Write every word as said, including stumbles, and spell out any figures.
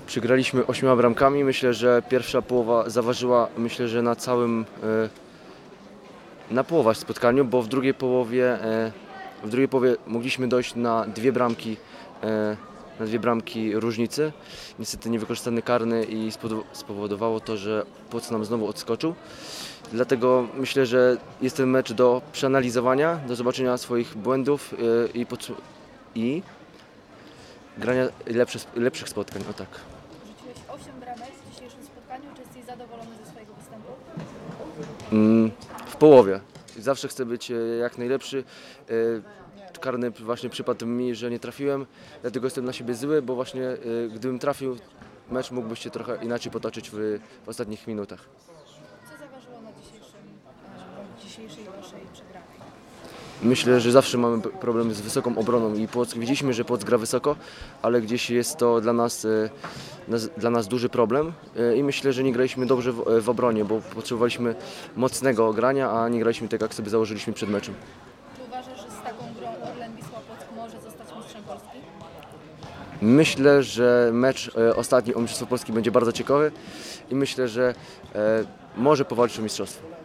Przegraliśmy ośmioma bramkami. Myślę, że pierwsza połowa zaważyła, myślę, że na całym, e, na połowie spotkaniu, bo w drugiej połowie, e, w drugiej połowie mogliśmy dojść na dwie bramki, e, na dwie bramki różnicy. Niestety niewykorzystany karny i spowodowało to, że Płock nam znowu odskoczył. Dlatego myślę, że jest ten mecz do przeanalizowania, do zobaczenia swoich błędów e, i, i grania lepszych, lepszych spotkań. O tak. Rzuciłeś osiem bramek w dzisiejszym spotkaniu. Czy jesteś zadowolony ze swojego występu? Mm, w połowie. Zawsze chcę być e, jak najlepszy. E, Karny właśnie przypadł mi, że nie trafiłem, dlatego jestem na siebie zły, bo właśnie e, gdybym trafił, mecz mógłby się trochę inaczej potoczyć w, w ostatnich minutach. Co zaważyło na dzisiejszym, e, dzisiejszej waszej przegranej? Myślę, że zawsze mamy problem z wysoką obroną i Płock, widzieliśmy, że Płock gra wysoko, ale gdzieś jest to dla nas, e, nas, dla nas duży problem e, i myślę, że nie graliśmy dobrze w, w obronie, bo potrzebowaliśmy mocnego grania, a nie graliśmy tak, jak sobie założyliśmy przed meczem. Czy uważasz, że z taką grą Orlen Wisła Płock może zostać mistrzem Polski? Myślę, że mecz e, ostatni o Mistrzostwo Polski będzie bardzo ciekawy i myślę, że e, może powalczyć o mistrzostwo.